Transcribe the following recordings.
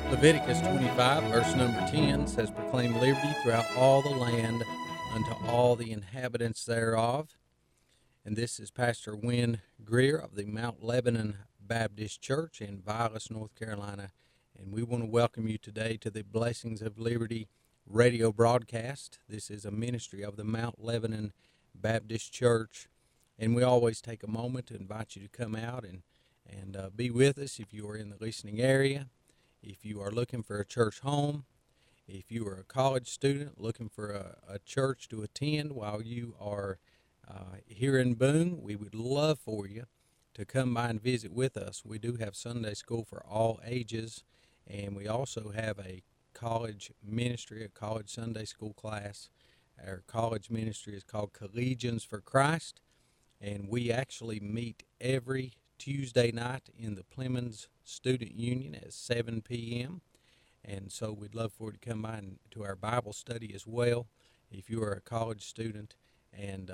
Leviticus 25, verse number 10 says, "Proclaim liberty throughout all the land unto all the inhabitants thereof." And this is Pastor Wynn Greer of the Mount Lebanon Baptist Church in Vilas, North Carolina. And we want to welcome you today to the Blessings of Liberty radio broadcast. This is a ministry of the Mount Lebanon Baptist Church. And we always take a moment to invite you to come out and be with us if you are in the listening area. If you are looking for a church home, if you are a college student looking for a church to attend while you are here in Boone, we would love for you to come by and visit with us. We do have Sunday school for all ages, and we also have a college ministry, a college Sunday school class. Our college ministry is called Collegians for Christ, and we actually meet every Tuesday night in the Plemons Student Union at 7 p.m. And so we'd love for you to come by to our Bible study as well if you are a college student. And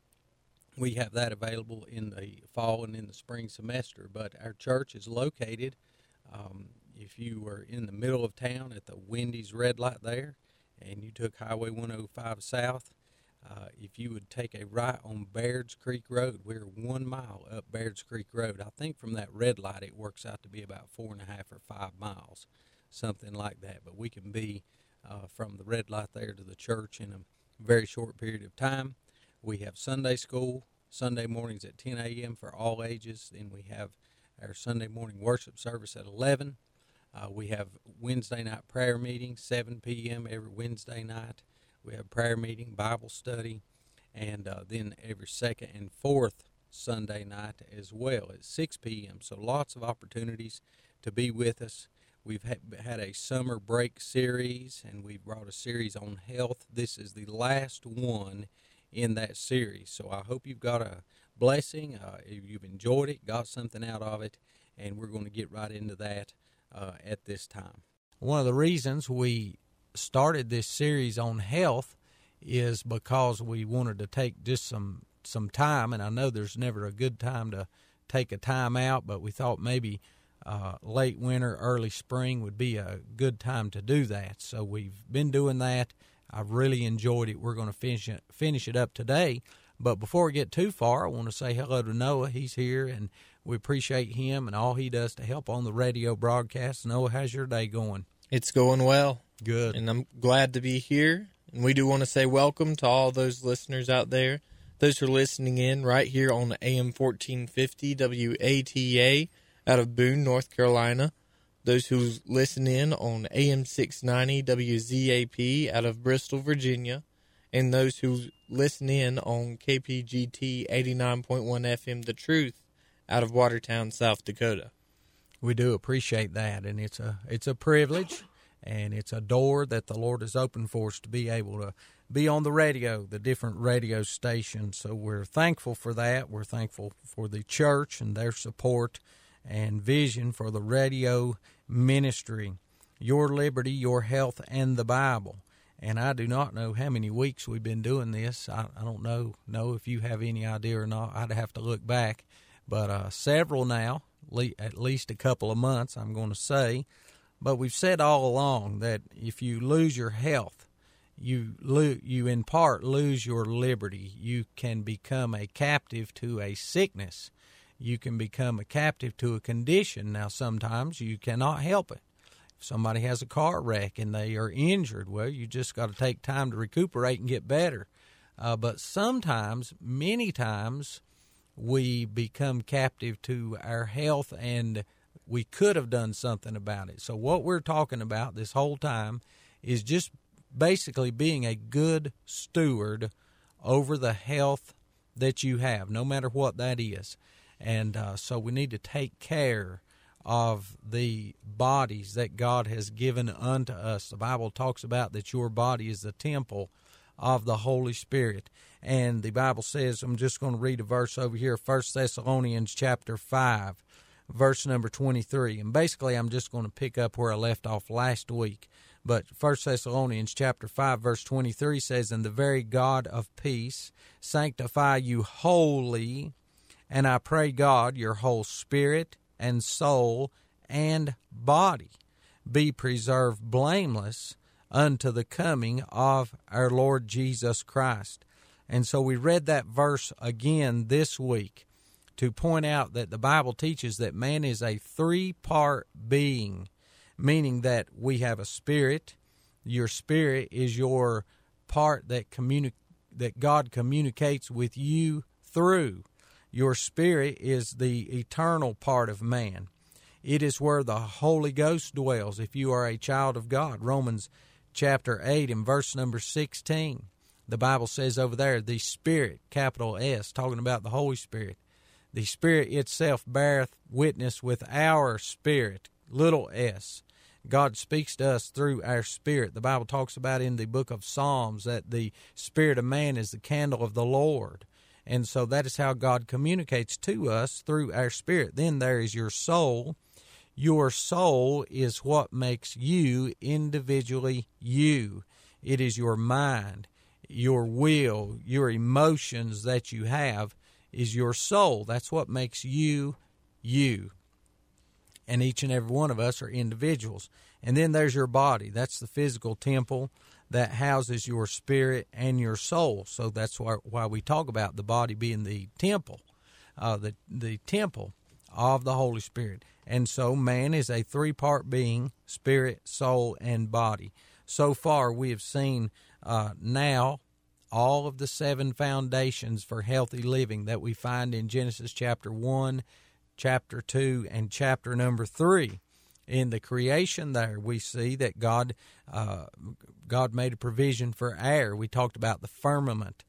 we have that available in the fall and in the spring semester. But our church is located, if you were in the middle of town at the Wendy's red light there, and you took Highway 105 south, if you would take a right on Baird's Creek Road, we're 1 mile up Baird's Creek Road. I think from that red light it works out to be about 4.5 or 5 miles, something like that. But we can be from the red light there to the church in a very short period of time. We have Sunday school, Sunday mornings at 10 a.m. for all ages. Then we have our Sunday morning worship service at 11. We have Wednesday night prayer meeting, 7 p.m. every Wednesday night. We have prayer meeting, Bible study, and then every second and fourth Sunday night as well at 6 p.m. So lots of opportunities to be with us. We've had a summer break series, and we've brought a series on health. This is the last one in that series. So I hope you've got a blessing, you've enjoyed it, got something out of it, and we're going to get right into that at this time. One of the reasons we started this series on health is because we wanted to take just some time, and I know there's never a good time to take a time out, but we thought maybe late winter, early spring would be a good time to do that. So we've been doing that. I've really enjoyed it. We're going to finish it up today. But before we get too far, I want to say hello to Noah. He's here, and we appreciate him and all he does to help on the radio broadcast. Noah, how's your day going? It's going well. Good. And I'm glad to be here. And we do want to say welcome to all those listeners out there, those who are listening in right here on AM 1450 WATA out of Boone, North Carolina, those who listen in on AM 690 WZAP out of Bristol, Virginia, and those who listen in on KPGT 89.1 FM The Truth out of Watertown, South Dakota. We do appreciate that, and it's a privilege, and it's a door that the Lord has opened for us to be able to be on the radio, the different radio stations. So we're thankful for that. We're thankful for the church and their support and vision for the radio ministry, Your Liberty, Your Health, and the Bible. And I do not know how many weeks we've been doing this. I don't know if you have any idea or not. I'd have to look back. But several now, at least a couple of months, I'm going to say. But we've said all along that if you lose your health, you in part lose your liberty. You can become a captive to a sickness. You can become a captive to a condition. Now, sometimes you cannot help it. If somebody has a car wreck and they are injured, well, you just got to take time to recuperate and get better. But sometimes, many times, we become captive to our health, and we could have done something about it. So what we're talking about this whole time is just basically being a good steward over the health that you have, no matter what that is. And so we need to take care of the bodies that God has given unto us. The Bible talks about that your body is the temple of the Holy Spirit. And the Bible says, I'm just going to read a verse over here, 1 Thessalonians chapter 5, verse number 23. And basically, I'm just going to pick up where I left off last week. But 1 Thessalonians chapter 5, verse 23 says, "And the very God of peace sanctify you wholly, and I pray God your whole spirit and soul and body be preserved blameless unto the coming of our Lord Jesus Christ. And so we read that verse again this week to point out that the Bible teaches that man is a three-part being, meaning that we have a spirit. Your spirit is your part that God communicates with you through. Your spirit is the eternal part of man. It is where the Holy Ghost dwells if you are a child of God. Romans chapter 8 and verse number 16. The Bible says over there, the Spirit, capital S, talking about the Holy Spirit. The Spirit itself beareth witness with our spirit, little s. God speaks to us through our spirit. The Bible talks about in the book of Psalms that the spirit of man is the candle of the Lord. And so that is how God communicates to us through our spirit. Then there is your soul. Your soul is what makes you individually you. It is your mind, your will, your emotions that you have is your soul. That's what makes you, you. And each and every one of us are individuals. And then there's your body. That's the physical temple that houses your spirit and your soul. So that's why we talk about the body being the temple, the temple of the Holy Spirit. And so man is a three-part being, spirit, soul, and body. So far we have seen now all of the 7 foundations for healthy living that we find in Genesis chapter 1, chapter 2, and chapter number 3. In the creation there, we see that God made a provision for air. We talked about the firmament,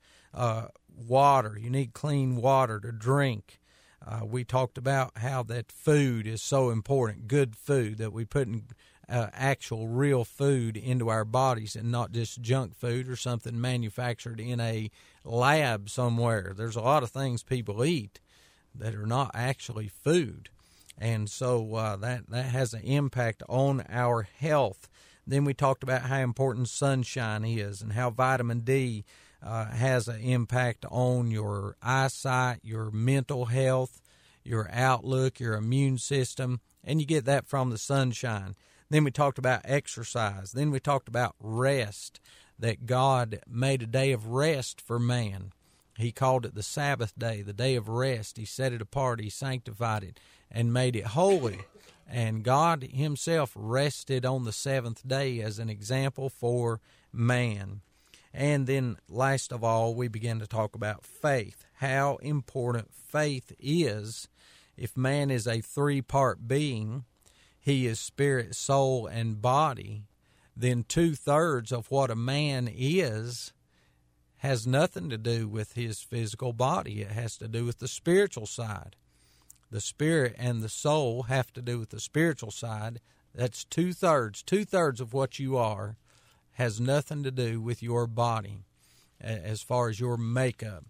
water. You need clean water to drink. We talked about how that food is so important, good food, that we put in actual real food into our bodies and not just junk food or something manufactured in a lab somewhere. There's a lot of things people eat that are not actually food. And so that has an impact on our health. Then we talked about how important sunshine is and how vitamin D has an impact on your eyesight, your mental health, your outlook, your immune system, and you get that from the sunshine. Then we talked about exercise. Then we talked about rest, that God made a day of rest for man. He called it the Sabbath day, the day of rest. He set it apart. He sanctified it and made it holy. And God himself rested on the seventh day as an example for man. And then last of all, we began to talk about faith, how important faith is. If man is a three-part being, he is spirit, soul, and body, then 2/3 of what a man is has nothing to do with his physical body. It has to do with the spiritual side. The spirit and the soul have to do with the spiritual side. That's 2/3. 2/3 of what you are has nothing to do with your body as far as your makeup.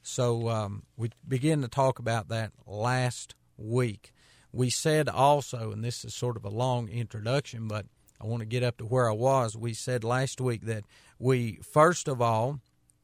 So we began to talk about that last week. We said also, and this is sort of a long introduction, but I want to get up to where I was. We said last week that we, first of all,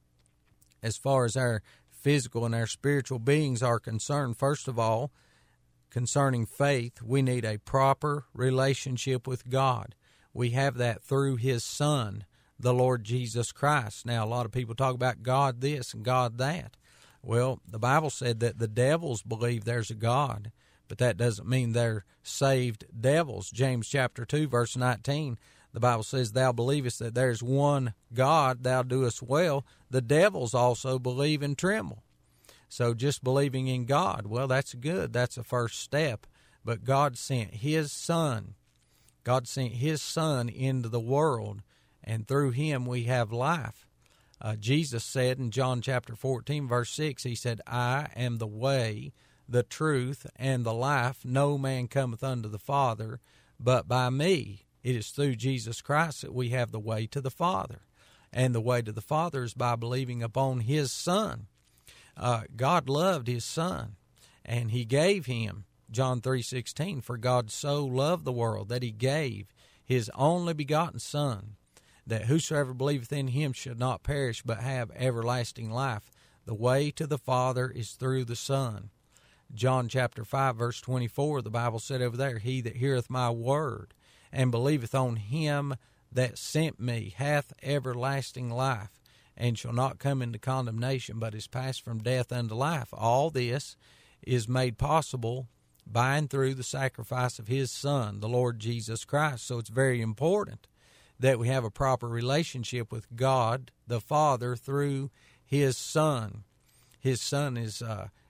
as far as our physical and our spiritual beings are concerned, first of all, concerning faith, we need a proper relationship with God. We have that through his Son, the Lord Jesus Christ. Now, a lot of people talk about God this and God that. Well, the Bible said that the devils believe there's a God, but that doesn't mean they're saved devils. James chapter 2, verse 19, the Bible says, "Thou believest that there's one God, thou doest well. The devils also believe and tremble." So just believing in God, well, that's good. That's a first step. But God sent his Son. God sent his Son into the world, and through him we have life. Jesus said in John chapter 14, verse 6, he said, "I am the way, the truth, and the life. No man cometh unto the Father but by me." It is through Jesus Christ that we have the way to the Father. And the way to the Father is by believing upon his Son. God loved his Son, and he gave him, John 3:16, "For God so loved the world that he gave his only begotten Son, that whosoever believeth in him should not perish but have everlasting life." The way to the Father is through the Son. John chapter 5, verse 24, the Bible said over there, "He that heareth my word and believeth on him that sent me hath everlasting life, and shall not come into condemnation, but is passed from death unto life. All this is made possible by and through the sacrifice of his Son, the Lord Jesus Christ. So it's very important that we have a proper relationship with God the Father through his Son. His Son is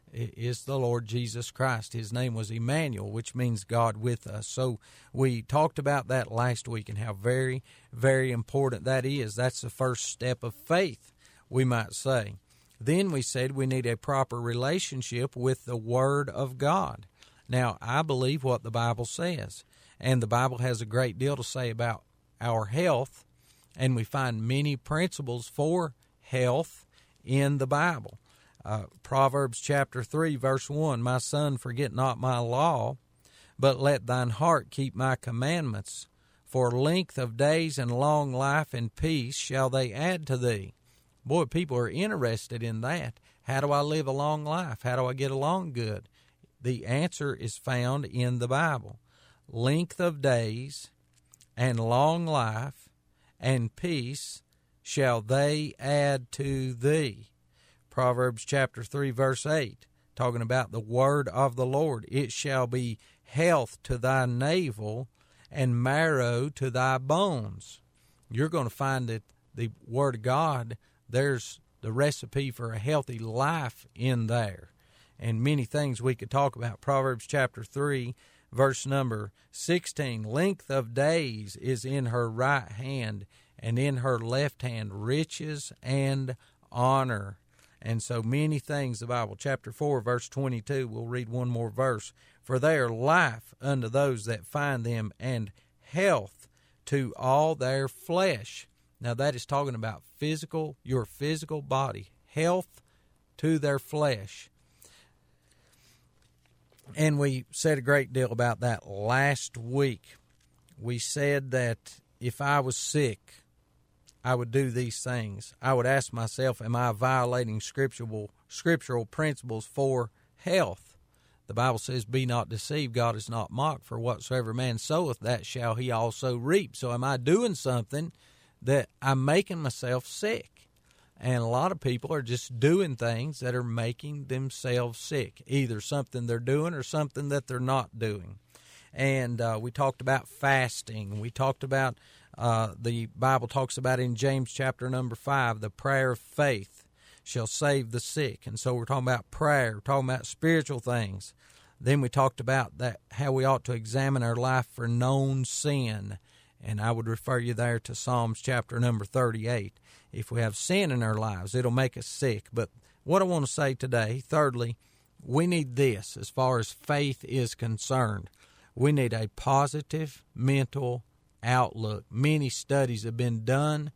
the Lord Jesus Christ. His name was Emmanuel, which means God with us. So we talked about that last week and how very, very important that is. That's the first step of faith, we might say. Then we said we need a proper relationship with the Word of God. Now, I believe what the Bible says, and the Bible has a great deal to say about our health, and we find many principles for health in the Bible. Proverbs chapter 3, verse 1, My son, forget not my law, but let thine heart keep my commandments. For length of days and long life and peace shall they add to thee. Boy, people are interested in that. How do I live a long life? How do I get along good? The answer is found in the Bible. Length of days and long life and peace shall they add to thee. Proverbs chapter 3, verse 8, talking about the word of the Lord. It shall be health to thy navel and marrow to thy bones. You're going to find that the Word of God, there's the recipe for a healthy life in there. And many things we could talk about. Proverbs chapter 3, verse number 16, Length of days is in her right hand, and in her left hand riches and honor. And so many things, the Bible. Chapter 4, verse 22, we'll read one more verse. For they are life unto those that find them, and health to all their flesh. Now that is talking about your physical body, health to their flesh. And we said a great deal about that last week. We said that if I was sick, I would do these things. I would ask myself, am I violating scriptural principles for health? The Bible says, be not deceived, God is not mocked, for whatsoever man soweth, that shall he also reap. So am I doing something that I'm making myself sick? And a lot of people are just doing things that are making themselves sick, either something they're doing or something that they're not doing. And we talked about fasting. We talked about, the Bible talks about in James chapter number 5, the prayer of faith shall save the sick. And so we're talking about prayer, talking about spiritual things. Then we talked about that how we ought to examine our life for known sin. And I would refer you there to Psalms chapter number 38. If we have sin in our lives, it'll make us sick. But what I want to say today, thirdly, we need this as far as faith is concerned. We need a positive mental outlook. Many studies have been done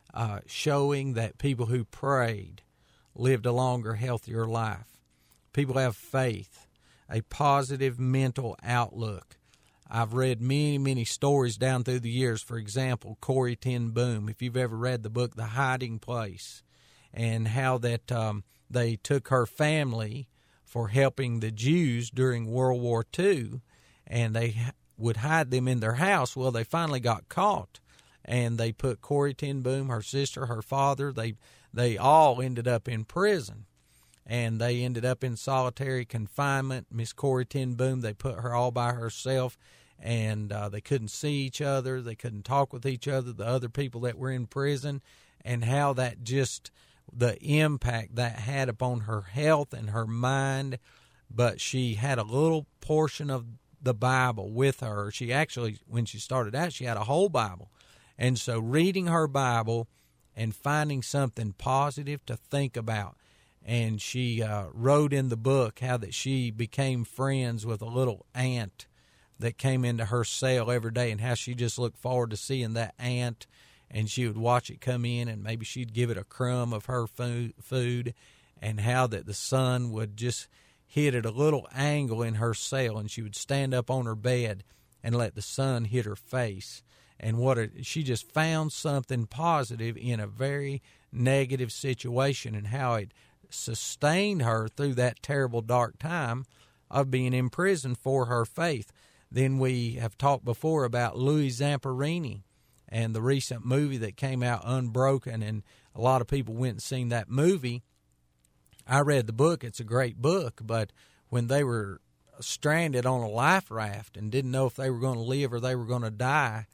showing that people who prayed lived a longer, healthier life. People have faith, a positive mental outlook. I've read many, many stories down through the years. For example, Corrie ten Boom, if you've ever read the book The Hiding Place, and how that they took her family for helping the Jews during World War II, and they would hide them in their house. Well, they finally got caught, and they put Corrie ten Boom, her sister, her father, they all ended up in prison. And they ended up in solitary confinement. Miss Corrie ten Boom, they put her all by herself, and they couldn't see each other. They couldn't talk with each other, the other people that were in prison, and how that just, the impact that had upon her health and her mind. But she had a little portion of the Bible with her. She actually, when she started out, she had a whole Bible. And so reading her Bible and finding something positive to think about. And she wrote in the book how that she became friends with a little ant that came into her cell every day, and how she just looked forward to seeing that ant, and she would watch it come in, and maybe she'd give it a crumb of her food, and how that the sun would just hit at a little angle in her cell, and she would stand up on her bed and let the sun hit her face. And she just found something positive in a very negative situation, and how it sustained her through that terrible dark time of being in prison for her faith. Then we have talked before about Louis Zamperini and the recent movie that came out, Unbroken, and a lot of people went and seen that movie. I read the book. It's a great book, but when they were stranded on a life raft and didn't know if they were going to live or they were going to die,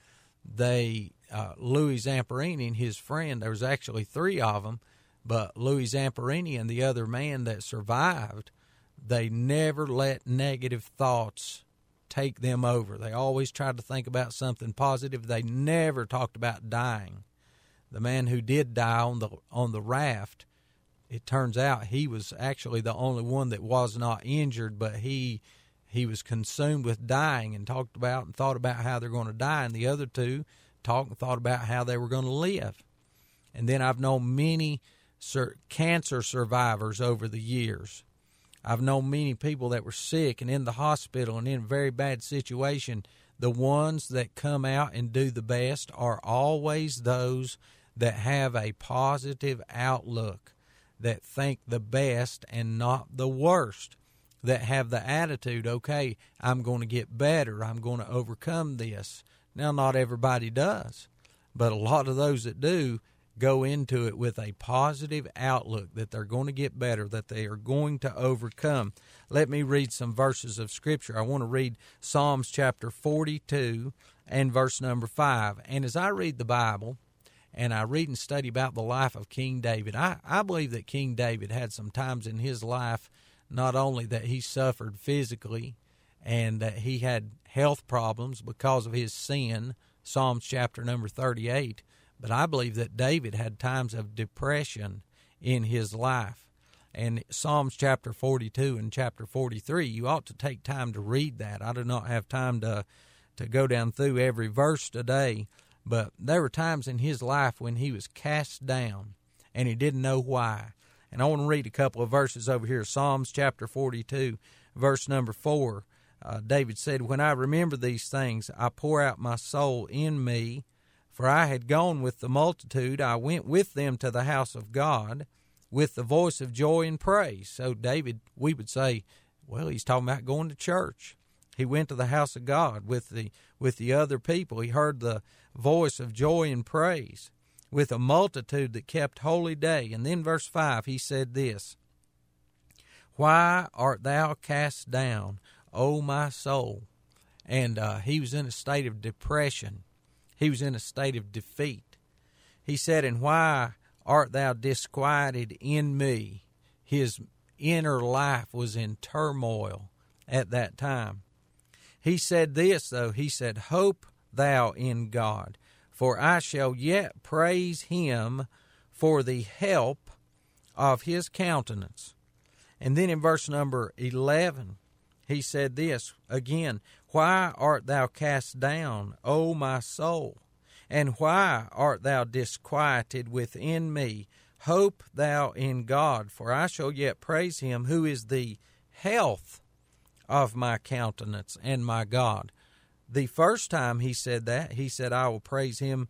Louis Zamperini and his friend, there was actually three of them, but Louis Zamperini and the other man that survived, they never let negative thoughts take them over. They always tried to think about something positive. They never talked about dying. The man who did die on the raft, it turns out he was actually the only one that was not injured, but he was consumed with dying and talked about and thought about how they're going to die, and the other two talked and thought about how they were going to live. And then I've known many cancer survivors over the years. I've known many people that were sick and in the hospital and in a very bad situation. The ones that come out and do the best are always those that have a positive outlook, that think the best and not the worst, that have the attitude, okay, I'm going to get better, I'm going to overcome this. Now, not everybody does, but a lot of those that do go into it with a positive outlook that they're going to get better, that they are going to overcome. Let me read some verses of Scripture. I want to read Psalms chapter 42 and verse number 5. And as I read the Bible and I read and study about the life of King David, I believe that King David had some times in his life not only that he suffered physically and that he had health problems because of his sin, Psalms chapter number 38, but I believe that David had times of depression in his life. And Psalms chapter 42 and chapter 43, you ought to take time to read that. I do not have time to go down through every verse today, but there were times in his life when he was cast down and he didn't know why. And I want to read a couple of verses over here. Psalms chapter 42, verse number 4. David said, "When I remember these things, I pour out my soul in me. For I had gone with the multitude, I went with them to the house of God, with the voice of joy and praise." So David, we would say, well, he's talking about going to church. He went to the house of God with the other people. He heard the voice of joy and praise, with a multitude that kept holy day. And then verse 5, he said this, "Why art thou cast down, O my soul?" And he was in a state of depression. He was in a state of defeat. He said, "And why art thou disquieted in me?" His inner life was in turmoil at that time. He said this, though. He said, "Hope thou in God, for I shall yet praise him for the help of his countenance." And then in verse number 11, he said this again, "Why art thou cast down, O my soul? And why art thou disquieted within me? Hope thou in God, for I shall yet praise him who is the health of my countenance and my God." The first time he said that, he said, "I will praise him,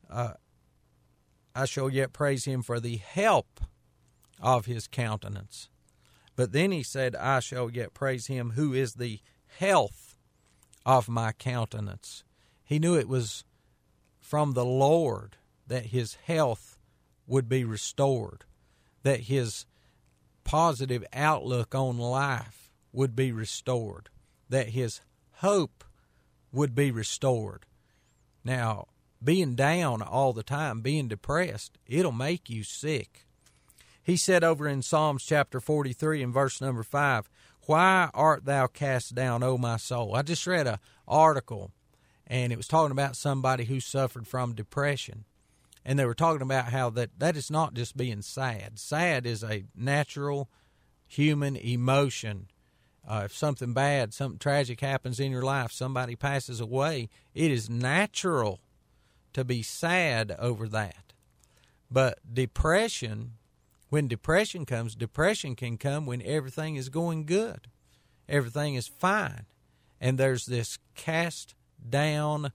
I shall yet praise him for the help of his countenance." But then he said, "I shall yet praise him who is the health of my countenance." He knew it was from the Lord that his health would be restored, that his positive outlook on life would be restored, that his hope would be restored. Now, being down all the time, being depressed, it'll make you sick. He said over in Psalms chapter 43 and verse number 5, "Why art thou cast down, O my soul?" I just read an article, and it was talking about somebody who suffered from depression. And they were talking about how that is not just being sad. Sad is a natural human emotion. If something bad, something tragic happens in your life, somebody passes away, it is natural to be sad over that. But depression, when depression comes, depression can come when everything is going good. Everything is fine. And there's this cast down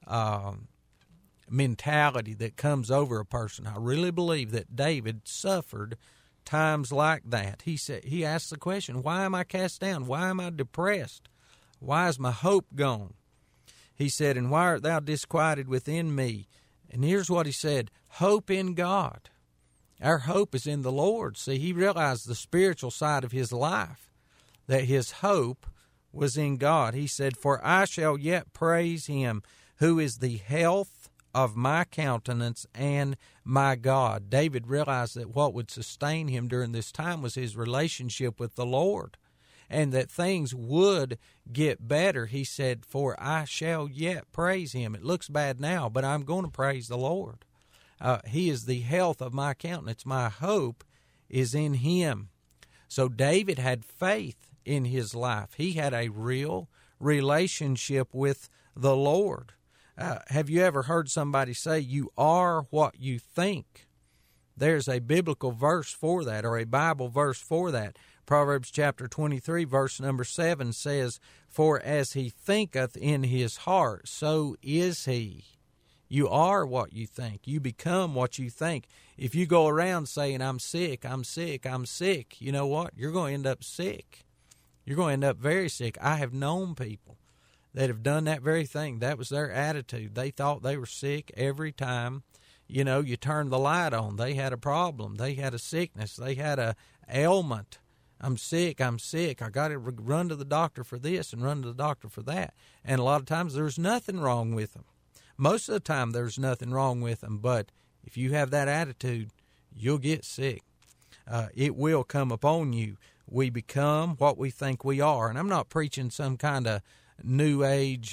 mentality that comes over a person. I really believe that David suffered times like that. He asked the question, "Why am I cast down? Why am I depressed? Why is my hope gone? He said, and why art thou disquieted within me? And here's what he said, hope in God. Our hope is in the Lord. See, he realized the spiritual side of his life, that his hope was in God. He said, for I shall yet praise him who is the health of my countenance and my God. David realized that what would sustain him during this time was his relationship with the Lord, and that things would get better. He said, for I shall yet praise him. It looks bad now, but I'm going to praise the Lord. He is the health of my countenance. My hope is in him. So David had faith in his life. He had a real relationship with the Lord. Have you ever heard somebody say, you are what you think? There's a biblical verse for that, or a Bible verse for that. Proverbs chapter 23, verse number 7 says, for as he thinketh in his heart, so is he. You are what you think. You become what you think. If you go around saying, I'm sick, I'm sick, I'm sick, you know what? You're going to end up sick. You're going to end up very sick. I have known people that have done that very thing. That was their attitude. They thought they were sick every time, you turned the light on. They had a problem. They had a sickness. They had a ailment. I'm sick. I got to run to the doctor for this and run to the doctor for that. And a lot of times there's nothing wrong with them. Most of the time there's nothing wrong with them, but if you have that attitude, you'll get sick. It will come upon you. We become what we think we are. And I'm not preaching some kind of new age,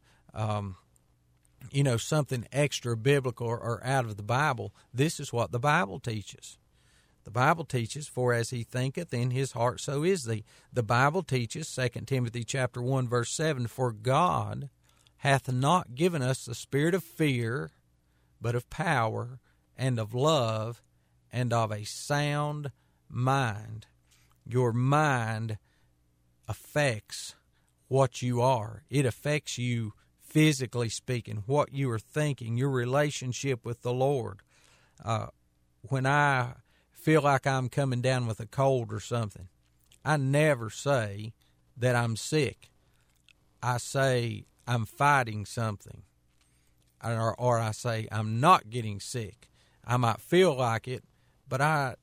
something extra biblical or out of the Bible. This is what the Bible teaches. The Bible teaches, for as he thinketh in his heart, so is he. The Bible teaches, 2 Timothy chapter 1, verse 7, for God hath not given us the spirit of fear, but of power and of love and of a sound mind. Your mind affects what you are. It affects you physically speaking, what you are thinking, your relationship with the Lord. When I feel like I'm coming down with a cold or something, I never say that I'm sick. I say I'm fighting something, or I say I'm not getting sick. I might feel like it, but I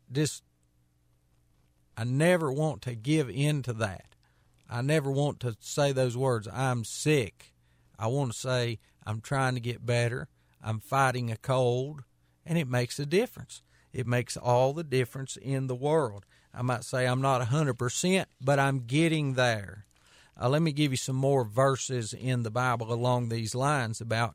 never want to give in to that. I never want to say those words, I'm sick. I want to say I'm trying to get better. I'm fighting a cold, and it makes a difference. It makes all the difference in the world. I might say I'm not 100%, but I'm getting there. Let me give you some more verses in the Bible along these lines about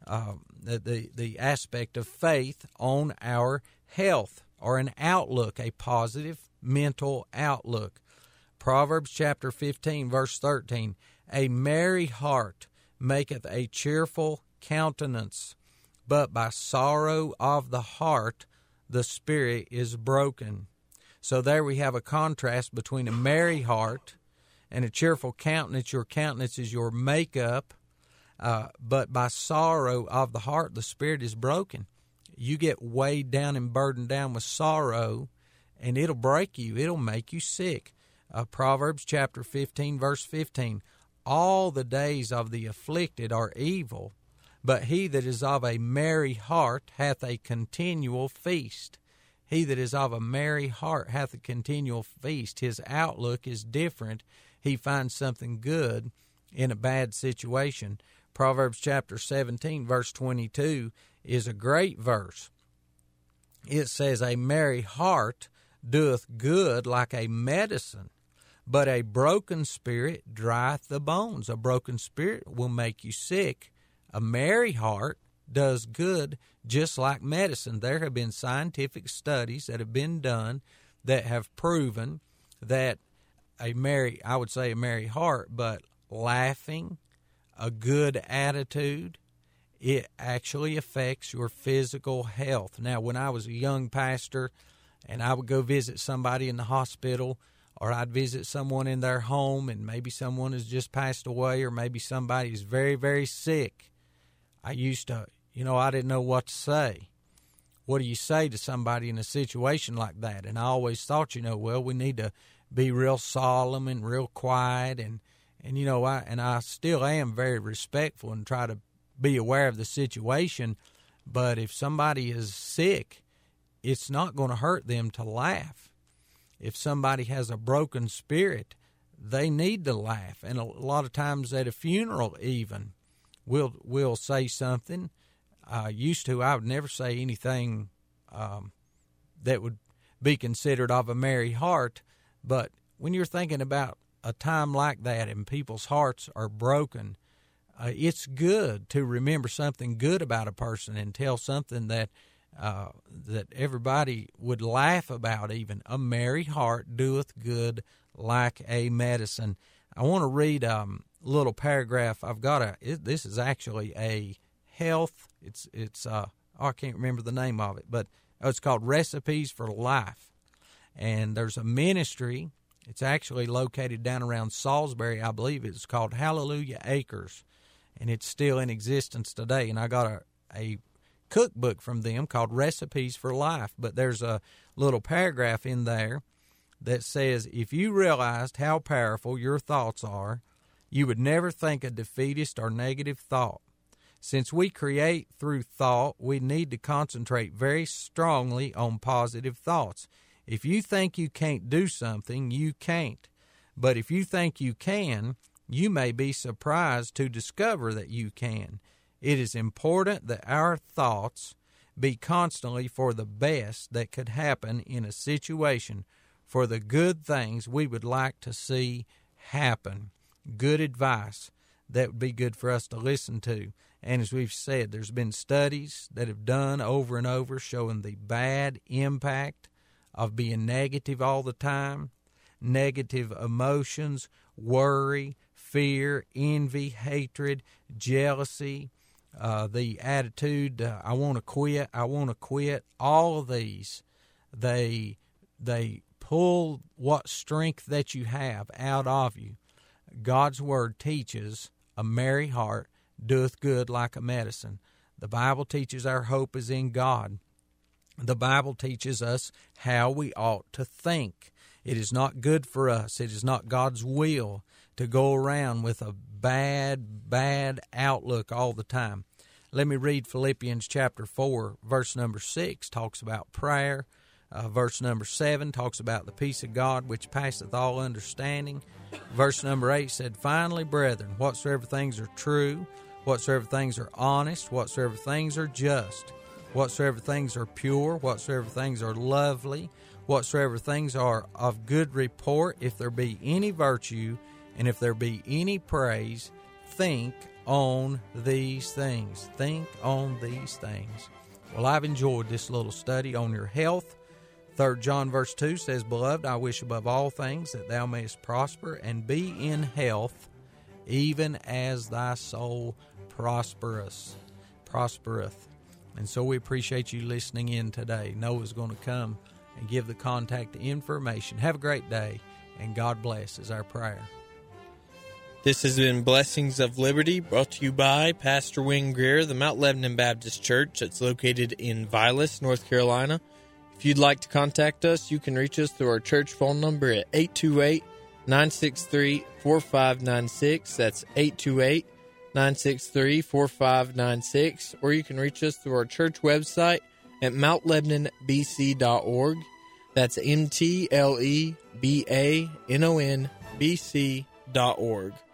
the aspect of faith on our health, or an outlook, a positive mental outlook. Proverbs chapter 15, verse 13, a merry heart maketh a cheerful countenance, but by sorrow of the heart the spirit is broken. So there we have a contrast between a merry heart and a cheerful countenance. Your countenance is your makeup, but by sorrow of the heart the spirit is broken. You get weighed down and burdened down with sorrow, and it'll break you. It'll make you sick. Proverbs chapter 15, verse 15, all the days of the afflicted are evil, but he that is of a merry heart hath a continual feast. He that is of a merry heart hath a continual feast. His outlook is different. He finds something good in a bad situation. Proverbs chapter 17, verse 22 is a great verse. It says, a merry heart doeth good like a medicine, but a broken spirit drieth the bones. A broken spirit will make you sick. A merry heart does good just like medicine. There have been scientific studies that have been done that have proven that a merry heart, but laughing, a good attitude, it actually affects your physical health. Now, when I was a young pastor and I would go visit somebody in the hospital, or I'd visit someone in their home and maybe someone has just passed away, or maybe somebody is very, very sick, I used to, I didn't know what to say. What do you say to somebody in a situation like that? And I always thought, we need to be real solemn and real quiet and And, I still am very respectful and try to be aware of the situation. But if somebody is sick, it's not going to hurt them to laugh. If somebody has a broken spirit, they need to laugh. And a lot of times at a funeral even, we'll say something. I would never say anything that would be considered of a merry heart. But when you're thinking about a time like that and people's hearts are broken, it's good to remember something good about a person and tell something that everybody would laugh about even. A merry heart doeth good like a medicine. I want to read a little paragraph. This is actually a health. I can't remember the name of it, but it's called Recipes for Life. And there's a ministry. It's actually located down around Salisbury, I believe. It's called Hallelujah Acres, and it's still in existence today. And I got a cookbook from them called Recipes for Life. But there's a little paragraph in there that says, if you realized how powerful your thoughts are, you would never think a defeatist or negative thought. Since we create through thought, we need to concentrate very strongly on positive thoughts. If you think you can't do something, you can't. But if you think you can, you may be surprised to discover that you can. It is important that our thoughts be constantly for the best that could happen in a situation, for the good things we would like to see happen. Good advice that would be good for us to listen to. And as we've said, there's been studies that have done over and over showing the bad impact of being negative all the time, negative emotions, worry, fear, envy, hatred, jealousy, the attitude, I want to quit, all of these, they pull what strength that you have out of you. God's Word teaches a merry heart doeth good like a medicine. The Bible teaches our hope is in God. The Bible teaches us how we ought to think. It is not good for us. It is not God's will to go around with a bad outlook all the time. Let me read Philippians chapter 4, verse number 6, talks about prayer. Verse number 7 talks about the peace of God which passeth all understanding. Verse number 8 said, finally, brethren, whatsoever things are true, whatsoever things are honest, whatsoever things are just, whatsoever things are pure, whatsoever things are lovely, whatsoever things are of good report, if there be any virtue, and if there be any praise, think on these things. Think on these things. Well, I've enjoyed this little study on your health. 3 John verse 2 says, beloved, I wish above all things that thou mayest prosper and be in health, even as thy soul prospereth. And so we appreciate you listening in today. Noah's going to come and give the contact information. Have a great day, and God bless is our prayer. This has been Blessings of Liberty, brought to you by Pastor Wynn Greer, the Mount Lebanon Baptist Church that's located in Vilas, North Carolina. If you'd like to contact us, you can reach us through our church phone number at 828-963-4596. That's 828-963-4596. Or you can reach us through our church website at mountlebanonbc.org. That's MTLEBANONBC.org.